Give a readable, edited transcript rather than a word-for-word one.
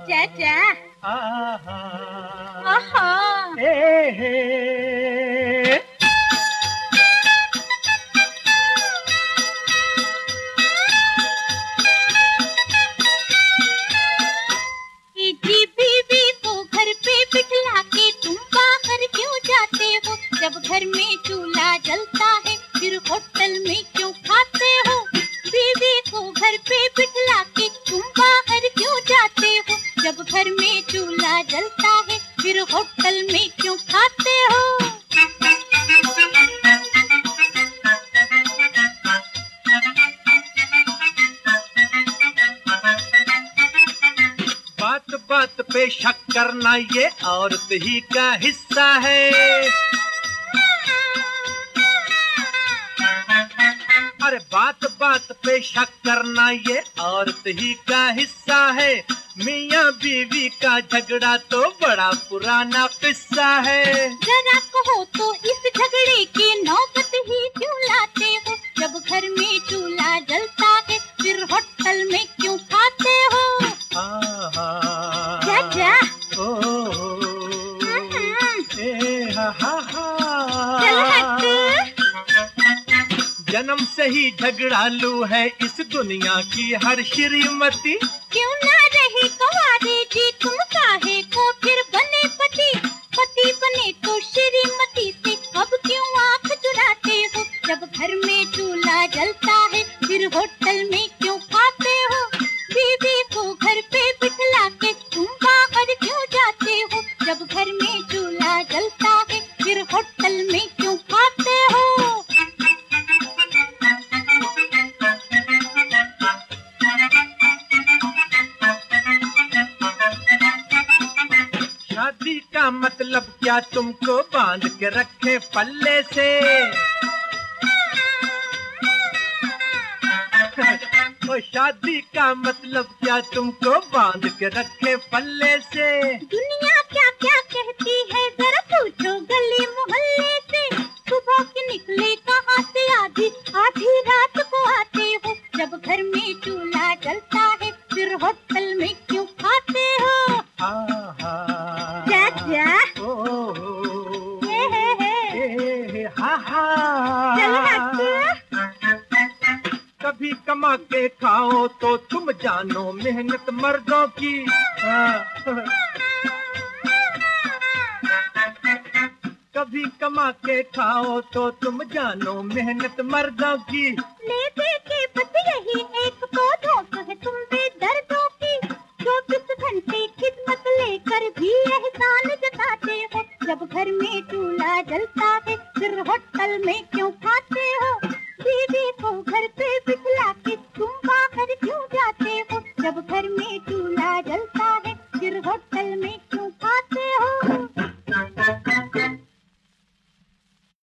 चाचा आहा आहा ए हे जी बीवी को घर पे बिठला के तुम बाहर क्यों जाते हो? जब घर में चूल्हा जलता है फिर होटल में क्यों खाते हो? बीवी को घर पे बिठला के तुम बाहर क्यों जाते हो? जब घर में चूल्हा जलता है फिर होटल में क्यों खाते हो? बात बात पे शक करना ये औरत ही का हिस्सा है। अरे बात बात पे शक करना ये औरत ही का हिस्सा है। मियाँ बीवी का झगड़ा तो बड़ा पुराना किस्सा है। जरा कहो तो इस झगड़े की नौबत ही क्यों लाते हो? जब घर में चूल्हा जलता है फिर होटल में क्यों खाते हो? चाचा चल हट। जन्म से ही झगड़ालू है इस दुनिया की हर श्रीमती। क्यों ना रहे कुंवारे जी तुम काहे को फिर बने पति? पति बने तो श्रीमती से अब क्यों आंख चुराते हो? जब घर में चूल्हा जलता है फिर होटल में क्यों खाते हो? बीवी को घर पे बिठला के तुम बाहर क्यों जाते हो? जब घर में चूल्हा जलता है फिर होटल में क्यों खाते हो? शादी का मतलब क्या तुमको बांध के रखे पल्ले से? ओ शादी का मतलब क्या तुमको बांध के रखे पल्ले से? दुनिया क्या क्या कहती है जरा पूछो गली मोहल्ले से। सुबह के निकले कहाँ से आधी आधी रात को आते हो? जब घर में चूल्हा जलता है फिर होटल में क्यों खाते हो? चाचा चल हट। कभी कमा के खाओ तो तुम जानो मेहनत मर्दों की। कभी कमा के खाओ तो तुम जानो मेहनत मर्दों की। ले दे के बस यही एक पौधों है तुम बेदर्दों की। 24 घंटे खिदमत लेकर भी एहसान जताते हो। जब घर में चूल्हा जलता है फिर होटल में क्यों खाते हो? बीवी को घर पे बिठला के तुम बाहर क्यों जाते हो? जब घर में चूल्हा जलता है फिर होटल में